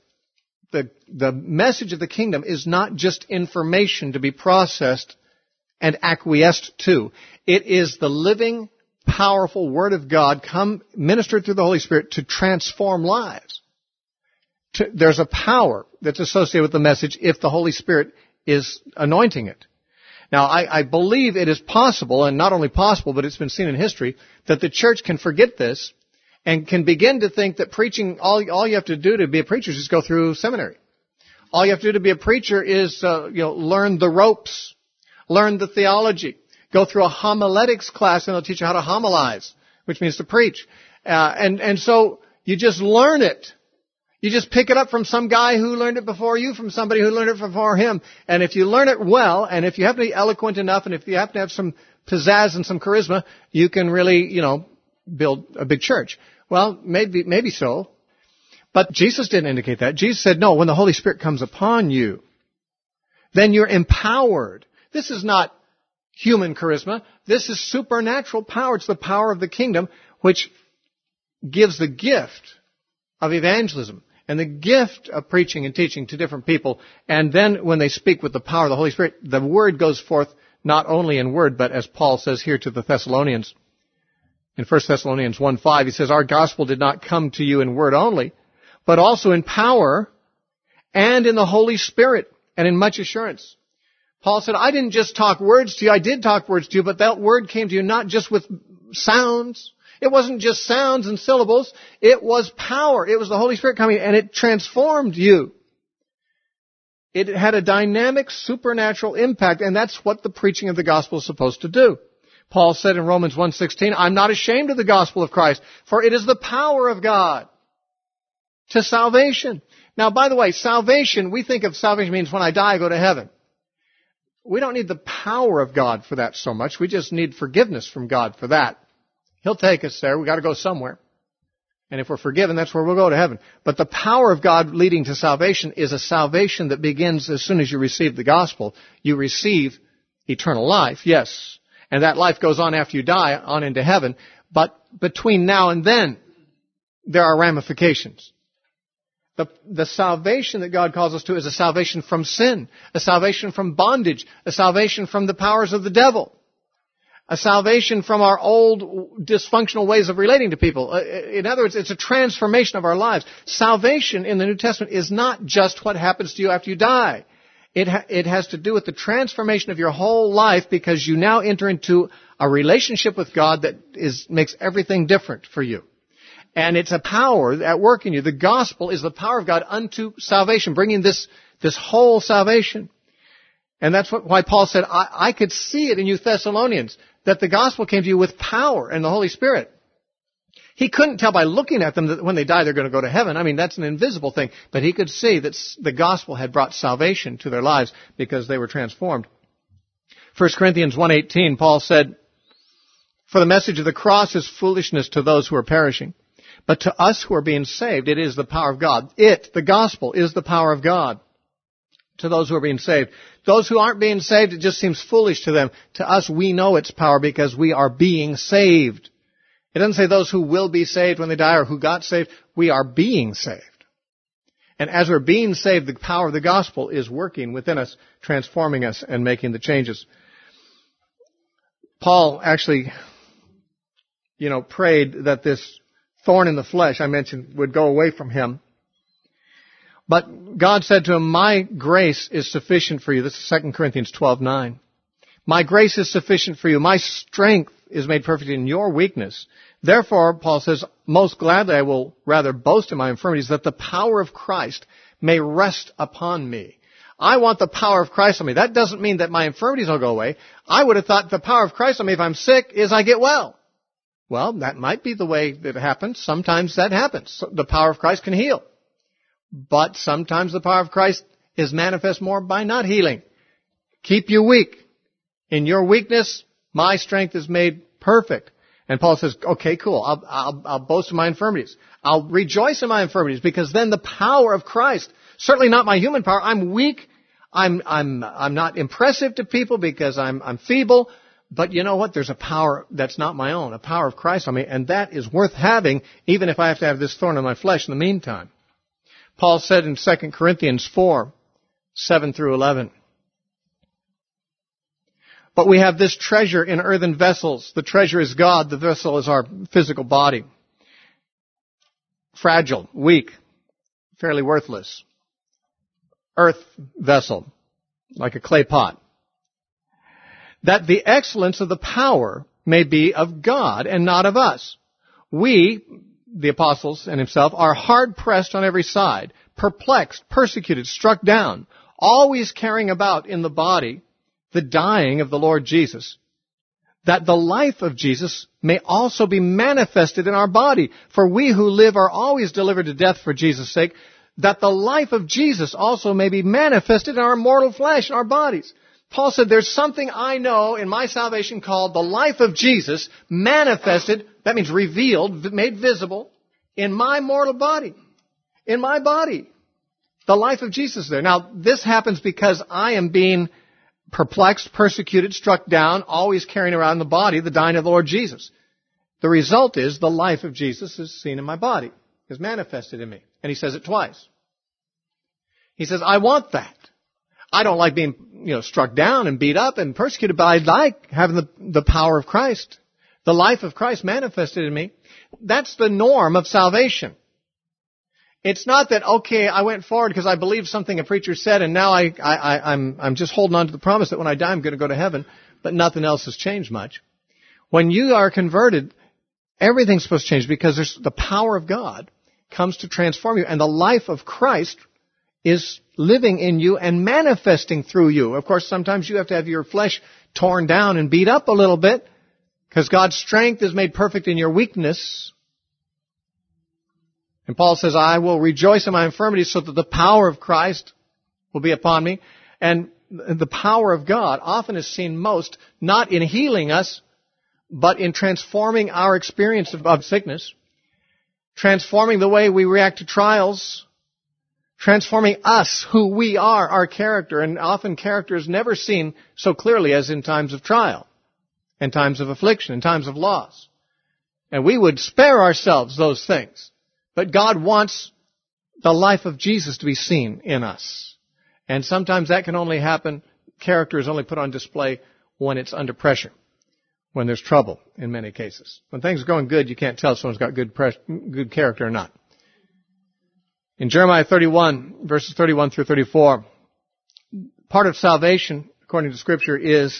the message of the kingdom is not just information to be processed and acquiesced to. It is the living, powerful Word of God ministered through the Holy Spirit to transform lives. There's a power that's associated with the message if the Holy Spirit is anointing it. Now, I believe it is possible, and not only possible, but it's been seen in history, that the church can forget this and can begin to think that preaching, all you have to do to be a preacher is just go through seminary. All you have to do to be a preacher is, learn the ropes, learn the theology, go through a homiletics class, and they'll teach you how to homilize, which means to preach. And so you just learn it. You just pick it up from some guy who learned it before you, from somebody who learned it before him. And if you learn it well, and if you happen to be eloquent enough, and if you happen to have some pizzazz and some charisma, you can really, build a big church. Well, maybe so. But Jesus didn't indicate that. Jesus said, no, when the Holy Spirit comes upon you, then you're empowered. This is not human charisma. This is supernatural power. It's the power of the kingdom, which gives the gift of evangelism and the gift of preaching and teaching to different people. And then when they speak with the power of the Holy Spirit, the word goes forth not only in word, but as Paul says here to the Thessalonians. In 1 Thessalonians 1:5, he says, our gospel did not come to you in word only, but also in power and in the Holy Spirit and in much assurance. Paul said, I didn't just talk words to you. I did talk words to you, but that word came to you not just with sounds. It wasn't just sounds and syllables. It was power. It was the Holy Spirit coming, and it transformed you. It had a dynamic, supernatural impact, and that's what the preaching of the gospel is supposed to do. Paul said in Romans 1:16, I'm not ashamed of the gospel of Christ, for it is the power of God to salvation. Now, by the way, salvation, we think of salvation means when I die, I go to heaven. We don't need the power of God for that so much. We just need forgiveness from God for that. He'll take us there. We've got to go somewhere. And if we're forgiven, that's where we'll go to heaven. But the power of God leading to salvation is a salvation that begins as soon as you receive the gospel. You receive eternal life, yes. And that life goes on after you die, on into heaven. But between now and then, there are ramifications. The salvation that God calls us to is a salvation from sin, a salvation from bondage, a salvation from the powers of the devil, a salvation from our old dysfunctional ways of relating to people. In other words, it's a transformation of our lives. Salvation in the New Testament is not just what happens to you after you die. It has to do with the transformation of your whole life, because you now enter into a relationship with God that makes everything different for you. And it's a power at work in you. The gospel is the power of God unto salvation, bringing this whole salvation. And that's why Paul said, I could see it in you Thessalonians, that the gospel came to you with power and the Holy Spirit. He couldn't tell by looking at them that when they die they're going to go to heaven. I mean, that's an invisible thing. But he could see that the gospel had brought salvation to their lives because they were transformed. 1 Corinthians 1:18, Paul said, for the message of the cross is foolishness to those who are perishing. But to us who are being saved, it is the power of God. The gospel, is the power of God to those who are being saved. Those who aren't being saved, it just seems foolish to them. To us, we know its power because we are being saved. It doesn't say those who will be saved when they die or who got saved. We are being saved. And as we're being saved, the power of the gospel is working within us, transforming us and making the changes. Paul actually prayed that this thorn in the flesh I mentioned would go away from him. But God said to him, my grace is sufficient for you. This is 2 Corinthians 12:9. My grace is sufficient for you. My strength is made perfect in your weakness. Therefore, Paul says, most gladly I will rather boast in my infirmities, that the power of Christ may rest upon me. I want the power of Christ on me. That doesn't mean that my infirmities will go away. I would have thought the power of Christ on me if I'm sick is I get well. Well, that might be the way that it happens. Sometimes that happens. The power of Christ can heal. But sometimes the power of Christ is manifest more by not healing. Keep you weak. In your weakness, my strength is made perfect. And Paul says, okay, cool. I'll boast in my infirmities. I'll rejoice in my infirmities, because then the power of Christ, certainly not my human power. I'm weak. I'm not impressive to people because I'm feeble. But you know what? There's a power that's not my own, a power of Christ on me, and that is worth having, even if I have to have this thorn in my flesh in the meantime. Paul said in 2 Corinthians 4:7-11, but we have this treasure in earthen vessels. The treasure is God. The vessel is our physical body. Fragile, weak, fairly worthless. Earth vessel, like a clay pot. That the excellence of the power may be of God and not of us. We, the apostles and himself, are hard pressed on every side, perplexed, persecuted, struck down, always carrying about in the body the dying of the Lord Jesus, that the life of Jesus may also be manifested in our body. For we who live are always delivered to death for Jesus' sake, that the life of Jesus also may be manifested in our mortal flesh, in our bodies. Paul said, there's something I know in my salvation called the life of Jesus manifested, that means revealed, made visible, in my mortal body. In my body. The life of Jesus there. Now, this happens because I am being perplexed, persecuted, struck down, always carrying around in the body the dying of the Lord Jesus. The result is the life of Jesus is seen in my body, is manifested in me. And he says it twice. He says, I want that. I don't like being, struck down and beat up and persecuted, but I like having the power of Christ, the life of Christ manifested in me. That's the norm of salvation. It's not that, okay, I went forward because I believed something a preacher said, and now I'm just holding on to the promise that when I die I'm going to go to heaven, but nothing else has changed much. When you are converted, everything's supposed to change, because the power of God comes to transform you, and the life of Christ is living in you and manifesting through you. Of course, sometimes you have to have your flesh torn down and beat up a little bit, because God's strength is made perfect in your weakness. And Paul says, I will rejoice in my infirmities so that the power of Christ will be upon me. And the power of God often is seen most not in healing us, but in transforming our experience of sickness, transforming the way we react to trials, transforming us, who we are, our character. And often character is never seen so clearly as in times of trial, in times of affliction, in times of loss. And we would spare ourselves those things. But God wants the life of Jesus to be seen in us. And sometimes that can only happen, character is only put on display when it's under pressure, when there's trouble in many cases. When things are going good, you can't tell if someone's got good character or not. In Jeremiah 31, verses 31-34, part of salvation, according to Scripture, is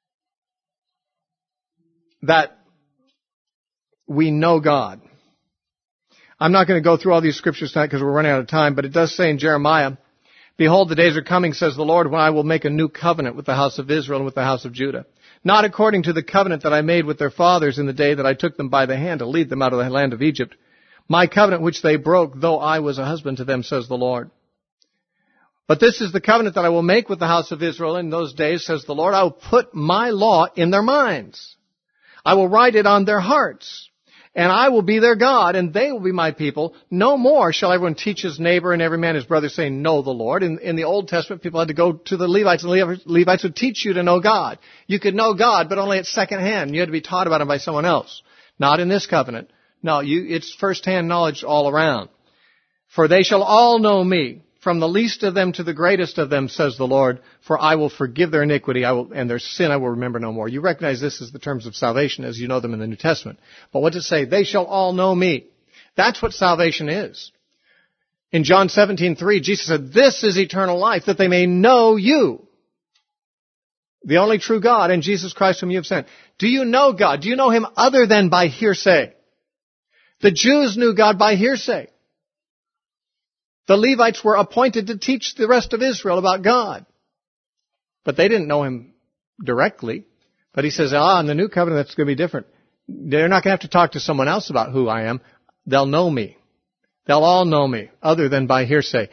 that we know God. I'm not going to go through all these scriptures tonight because we're running out of time, but it does say in Jeremiah, behold, the days are coming, says the Lord, when I will make a new covenant with the house of Israel and with the house of Judah. Not according to the covenant that I made with their fathers in the day that I took them by the hand to lead them out of the land of Egypt. My covenant which they broke, though I was a husband to them, says the Lord. But this is the covenant that I will make with the house of Israel in those days, says the Lord. I will put my law in their minds. I will write it on their hearts. And I will be their God, and they will be my people. No more shall everyone teach his neighbor and every man his brother, saying, know the Lord. In the Old Testament, people had to go to the Levites, and the Levites would teach you to know God. You could know God, but only at second hand. You had to be taught about him by someone else. Not in this covenant. No, it's first-hand knowledge all around. For they shall all know me, from the least of them to the greatest of them, says the Lord, for I will forgive their iniquity, and their sin I will remember no more. You recognize this as the terms of salvation as you know them in the New Testament. But what does it say? They shall all know me. That's what salvation is. In John 17:3, Jesus said, this is eternal life, that they may know you, the only true God, and Jesus Christ whom you have sent. Do you know God? Do you know Him other than by hearsay? The Jews knew God by hearsay. The Levites were appointed to teach the rest of Israel about God. But they didn't know Him directly. But He says, in the new covenant, that's going to be different. They're not going to have to talk to someone else about who I am. They'll know me. They'll all know me, other than by hearsay.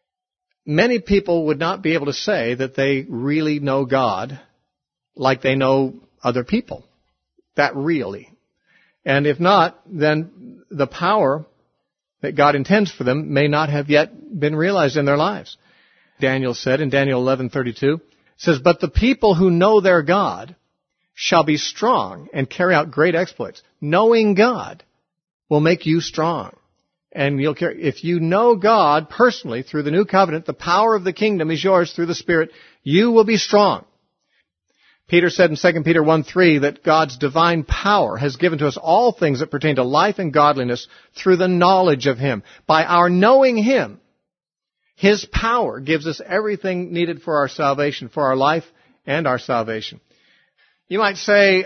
Many people would not be able to say that they really know God like they know other people. That really. And if not, then the power that God intends for them may not have yet been realized in their lives. Daniel said in Daniel 11:32, says, but the people who know their God shall be strong and carry out great exploits. Knowing God will make you strong. And if you know God personally through the new covenant, the power of the kingdom is yours through the Spirit, you will be strong. Peter said in 2 Peter 1:3 that God's divine power has given to us all things that pertain to life and godliness through the knowledge of Him. By our knowing Him, His power gives us everything needed for our salvation, for our life and our salvation. You might say,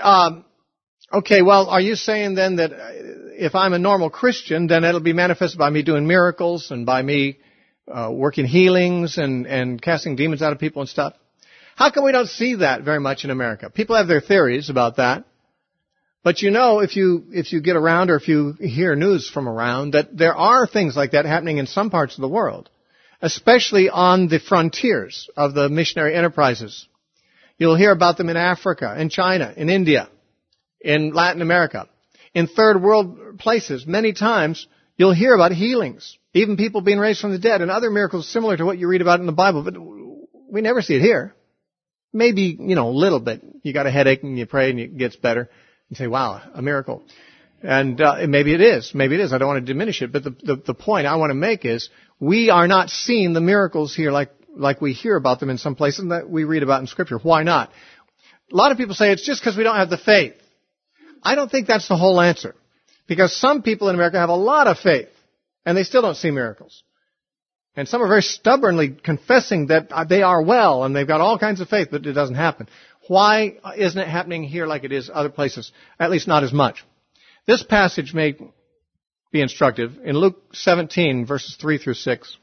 okay, well, are you saying then that if I'm a normal Christian, then it'll be manifested by me doing miracles and by me working healings and casting demons out of people and stuff? How come we don't see that very much in America? People have their theories about that. But you know, if you get around or if you hear news from around, that there are things like that happening in some parts of the world, especially on the frontiers of the missionary enterprises. You'll hear about them in Africa, in China, in India, in Latin America, in third world places. Many times you'll hear about healings, even people being raised from the dead and other miracles similar to what you read about in the Bible, but we never see it here. Maybe, a little bit. You got a headache and you pray and it gets better. You say, wow, a miracle. And maybe it is. Maybe it is. I don't want to diminish it. But the point I want to make is we are not seeing the miracles here like we hear about them in some places and that we read about in Scripture. Why not? A lot of people say it's just because we don't have the faith. I don't think that's the whole answer. Because some people in America have a lot of faith and they still don't see miracles. And some are very stubbornly confessing that they are well and they've got all kinds of faith, but it doesn't happen. Why isn't it happening here like it is other places? At least not as much. This passage may be instructive. In Luke 17, verses 3 through 6,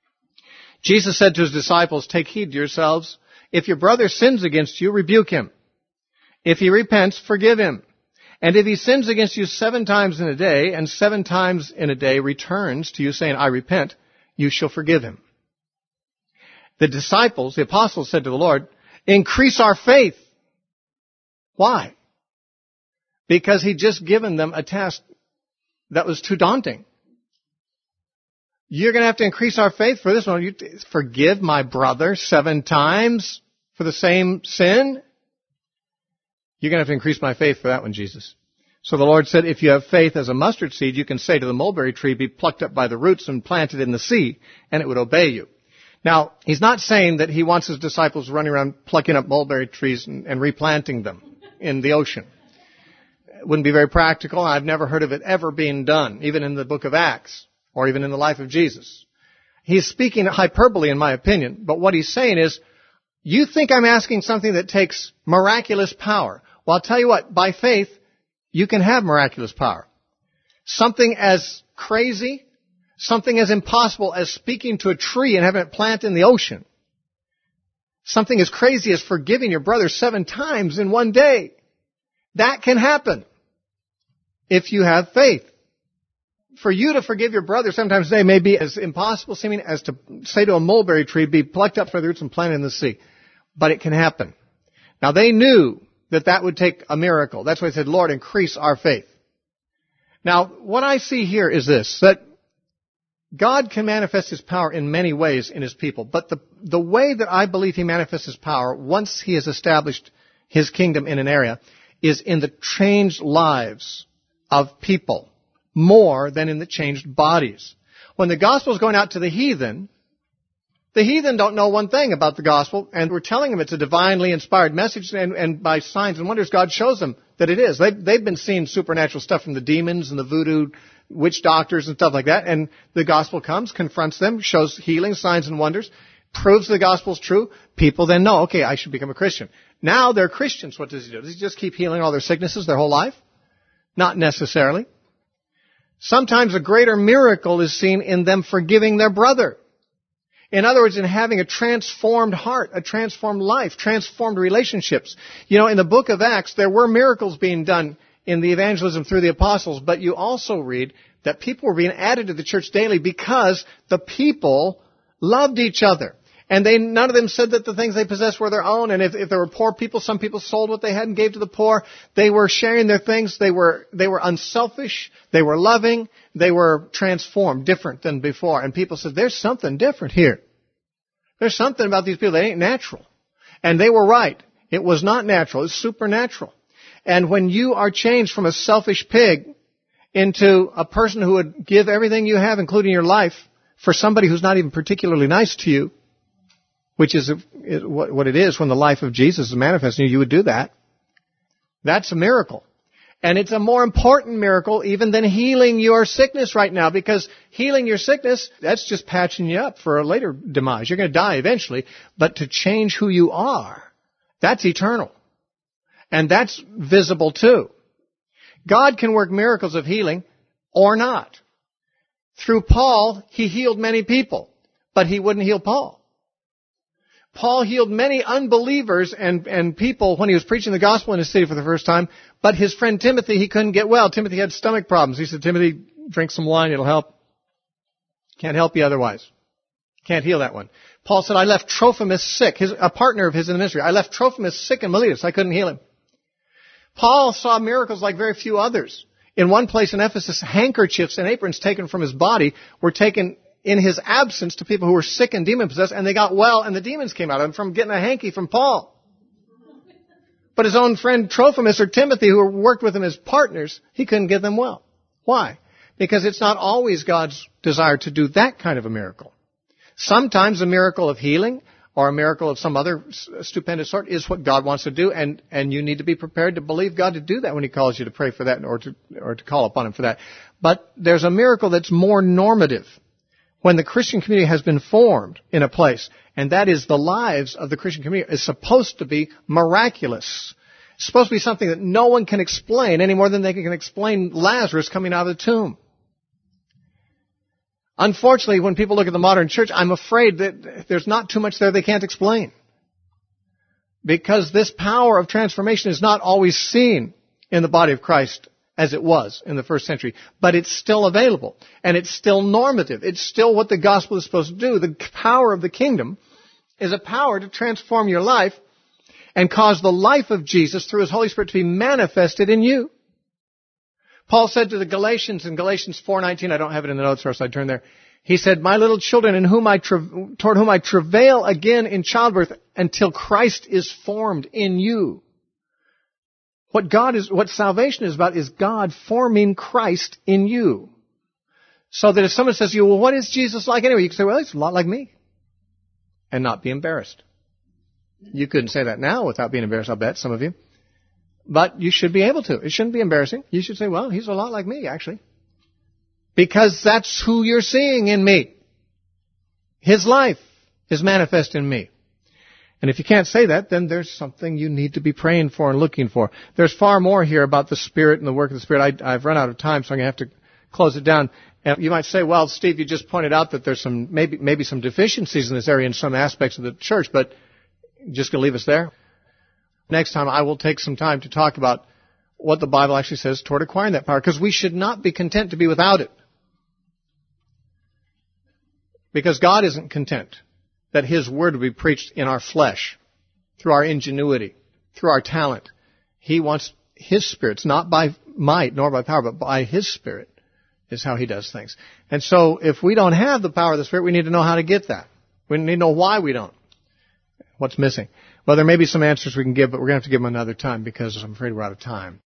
Jesus said to His disciples, take heed to yourselves. If your brother sins against you, rebuke him. If he repents, forgive him. And if he sins against you 7 times in a day, and 7 times in a day returns to you saying, I repent, you shall forgive him. The disciples, the apostles said to the Lord, increase our faith. Why? Because He'd just given them a task that was too daunting. You're going to have to increase our faith for this one. You forgive my brother 7 times for the same sin? You're going to have to increase my faith for that one, Jesus. So the Lord said, if you have faith as a mustard seed, you can say to the mulberry tree, be plucked up by the roots and planted in the sea, and it would obey you. Now, He's not saying that He wants His disciples running around plucking up mulberry trees and replanting them in the ocean. It wouldn't be very practical. I've never heard of it ever being done, even in the book of Acts, or even in the life of Jesus. He's speaking hyperbole, in my opinion, but what He's saying is, you think I'm asking something that takes miraculous power. Well, I'll tell you what, by faith, you can have miraculous power. Something as crazy, something as impossible as speaking to a tree and having it plant in the ocean. Something as crazy as forgiving your brother 7 times in one day. That can happen if you have faith. For you to forgive your brother 7 times a day may be as impossible seeming as to say to a mulberry tree, be plucked up from the roots and planted in the sea. But it can happen. Now they knew that would take a miracle. That's why He said, Lord, increase our faith. Now, what I see here is this, that God can manifest His power in many ways in His people. But the way that I believe He manifests His power, once He has established His kingdom in an area, is in the changed lives of people, more than in the changed bodies. When the gospel is going out to the heathen, The heathen don't know one thing about the gospel, and we're telling them it's a divinely inspired message, and by signs and wonders, God shows them that it is. They've been seeing supernatural stuff from the demons and the voodoo witch doctors and stuff like that, and the gospel comes, confronts them, shows healing, signs and wonders, proves the gospel's true. People then know, okay, I should become a Christian. Now they're Christians. What does he do? Does he just keep healing all their sicknesses their whole life? Not necessarily. Sometimes a greater miracle is seen in them forgiving their brother. In other words, in having a transformed heart, a transformed life, transformed relationships. You know, in the book of Acts, there were miracles being done in the evangelism through the apostles, but you also read that people were being added to the church daily because the people loved each other. And none of them said that the things they possessed were their own. And if there were poor people, some people sold what they had and gave to the poor. They were sharing their things. They were unselfish. They were loving. They were transformed, different than before. And people said, there's something different here. There's something about these people that ain't natural. And they were right. It was not natural. It's supernatural. And when you are changed from a selfish pig into a person who would give everything you have, including your life, for somebody who's not even particularly nice to you, which is what it is when the life of Jesus is manifesting you would do that. That's a miracle. And it's a more important miracle even than healing your sickness right now, because healing your sickness, that's just patching you up for a later demise. You're going to die eventually, but to change who you are, that's eternal. And that's visible too. God can work miracles of healing or not. Through Paul, he healed many people, but he wouldn't heal Paul. Paul healed many unbelievers and people when he was preaching the gospel in his city for the first time, but his friend Timothy, he couldn't get well. Timothy had stomach problems. He said, Timothy, drink some wine, it'll help. Can't help you otherwise. Can't heal that one. Paul said, I left Trophimus sick, a partner of his in the ministry. I left Trophimus sick in Miletus. I couldn't heal him. Paul saw miracles like very few others. In one place in Ephesus, handkerchiefs and aprons taken from his body were taken in his absence to people who were sick and demon-possessed, and they got well, and the demons came out of them from getting a hanky from Paul. But his own friend Trophimus or Timothy, who worked with him as partners, he couldn't get them well. Why? Because it's not always God's desire to do that kind of a miracle. Sometimes a miracle of healing or a miracle of some other stupendous sort is what God wants to do, and you need to be prepared to believe God to do that when He calls you to pray for that or to call upon Him for that. But there's a miracle that's more normative when the Christian community has been formed in a place, and that is the lives of the Christian community is supposed to be miraculous. It's supposed to be something that no one can explain any more than they can explain Lazarus coming out of the tomb. Unfortunately, when people look at the modern church, I'm afraid that there's not too much there they can't explain. Because this power of transformation is not always seen in the body of Christ as it was in the first century. But it's still available. And it's still normative. It's still what the gospel is supposed to do. The power of the kingdom is a power to transform your life and cause the life of Jesus through His Holy Spirit to be manifested in you. Paul said to the Galatians in Galatians 4:19, I don't have it in the notes, or else I'd turn there. He said, my little children, toward whom I travail again in childbirth until Christ is formed in you. What salvation is about is God forming Christ in you. So that if someone says to you, well, what is Jesus like anyway? You can say, well, he's a lot like me. And not be embarrassed. You couldn't say that now without being embarrassed, I'll bet, some of you. But you should be able to. It shouldn't be embarrassing. You should say, well, he's a lot like me, actually. Because that's who you're seeing in me. His life is manifest in me. And if you can't say that, then there's something you need to be praying for and looking for. There's far more here about the Spirit and the work of the Spirit. I've run out of time, so I'm going to have to close it down. And you might say, well, Steve, you just pointed out that there's some maybe some deficiencies in this area in some aspects of the church, but just going to leave us there? Next time, I will take some time to talk about what the Bible actually says toward acquiring that power, because we should not be content to be without it. Because God isn't content that His Word will be preached in our flesh, through our ingenuity, through our talent. He wants His Spirit. It's not by might nor by power, but by His Spirit is how He does things. And so if we don't have the power of the Spirit, we need to know how to get that. We need to know why we don't. What's missing? Well, there may be some answers we can give, but we're going to have to give them another time because I'm afraid we're out of time.